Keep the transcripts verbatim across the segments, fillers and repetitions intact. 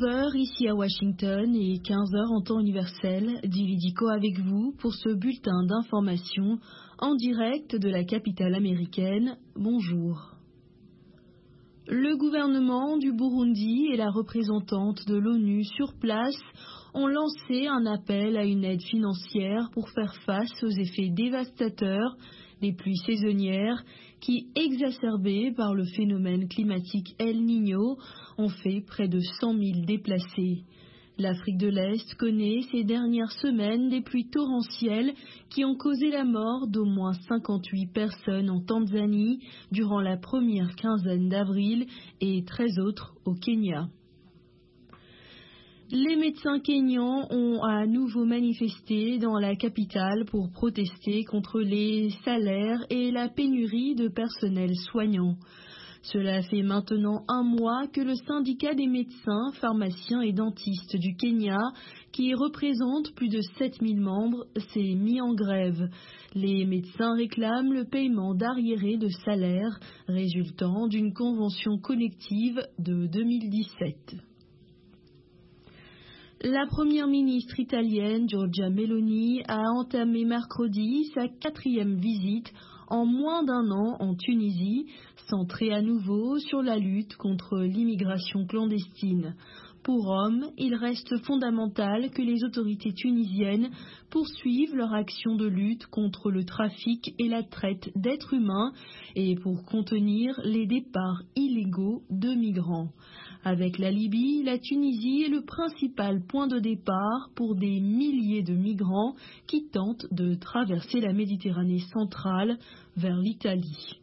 heures ici à Washington et quinze heures en temps universel, Dilidico avec vous pour ce bulletin d'information en direct de la capitale américaine. Bonjour. Le gouvernement du Burundi et la représentante de l'ONU sur place ont lancé un appel à une aide financière pour faire face aux effets dévastateurs des pluies saisonnières qui, exacerbées par le phénomène climatique El Niño, ont fait près de cent mille déplacés. L'Afrique de l'Est connaît ces dernières semaines des pluies torrentielles qui ont causé la mort d'au moins cinquante-huit personnes en Tanzanie durant la première quinzaine d'avril et treize autres au Kenya. Les médecins kényans ont à nouveau manifesté dans la capitale pour protester contre les salaires et la pénurie de personnel soignant. Cela fait maintenant un mois que le syndicat des médecins, pharmaciens et dentistes du Kenya, qui représente plus de sept mille membres, s'est mis en grève. Les médecins réclament le paiement d'arriérés de salaire résultant d'une convention collective de deux mille dix-sept. La première ministre italienne, Giorgia Meloni, a entamé mercredi sa quatrième visite en moins d'un an en Tunisie, centrée à nouveau sur la lutte contre l'immigration clandestine. Pour Rome, il reste fondamental que les autorités tunisiennes poursuivent leur action de lutte contre le trafic et la traite d'êtres humains et pour contenir les départs illégaux de migrants. Avec la Libye, la Tunisie est le principal point de départ pour des milliers de migrants qui tentent de traverser la Méditerranée centrale vers l'Italie.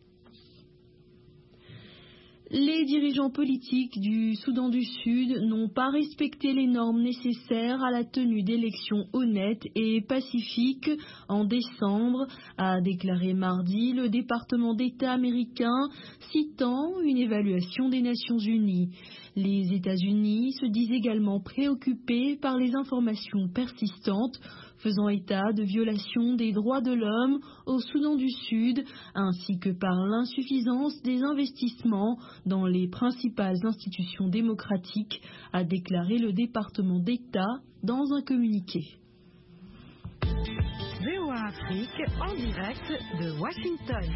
Les dirigeants politiques du Soudan du Sud n'ont pas respecté les normes nécessaires à la tenue d'élections honnêtes et pacifiques en décembre, a déclaré mardi le département d'État américain, citant une évaluation des Nations Unies. Les États-Unis se disent également préoccupés par les informations persistantes faisant état de violations des droits de l'homme au Soudan du Sud, ainsi que par l'insuffisance des investissements dans les principales institutions démocratiques, a déclaré le département d'État dans un communiqué. V O A Afrique en direct de Washington.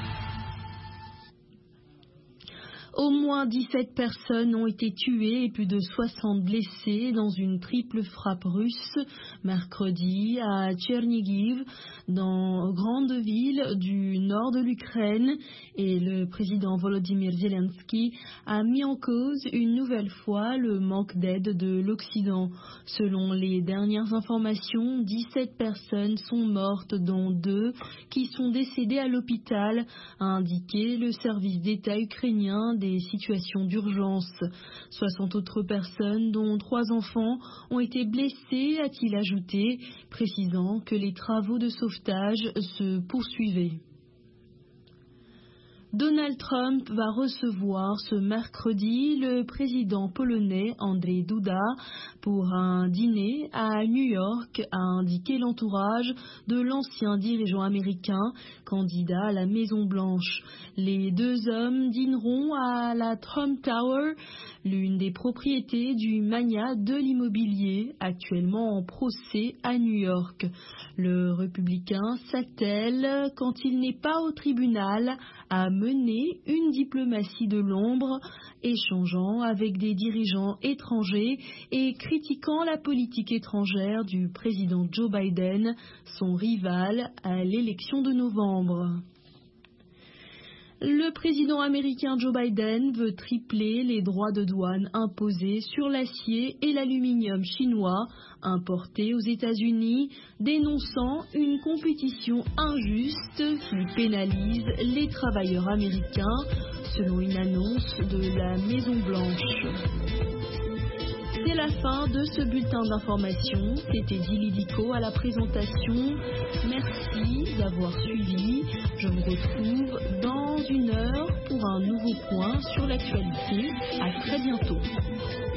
Au moins dix-sept personnes ont été tuées et plus de soixante blessées dans une triple frappe russe mercredi à Tchernigiv, dans grande ville du nord de l'Ukraine, et le président Volodymyr Zelensky a mis en cause une nouvelle fois le manque d'aide de l'Occident. Selon les dernières informations, dix-sept personnes sont mortes, dont deux qui sont décédées à l'hôpital, a indiqué le service d'État ukrainien des situations d'urgence. soixante autres personnes, dont trois enfants, ont été blessées, a-t-il ajouté, précisant que les travaux de sauvetage se poursuivaient. Donald Trump va recevoir ce mercredi le président polonais Andrzej Duda pour un dîner à New York, a indiqué l'entourage de l'ancien dirigeant américain, candidat à la Maison-Blanche. Les deux hommes dîneront à la Trump Tower, l'une des propriétés du magnat de l'immobilier, actuellement en procès à New York. Le républicain s'attelle, quand il n'est pas au tribunal, à mener une diplomatie de l'ombre, échangeant avec des dirigeants étrangers et critiquant la politique étrangère du président Joe Biden, son rival à l'élection de novembre. Le président américain Joe Biden veut tripler les droits de douane imposés sur l'acier et l'aluminium chinois importés aux États-Unis, dénonçant une compétition injuste qui pénalise les travailleurs américains, selon une annonce de la Maison-Blanche. C'est la fin de ce bulletin d'information. C'était Dilidico à la présentation. Merci d'avoir suivi. Je vous retrouve dans une heure pour un nouveau point sur l'actualité. À très bientôt.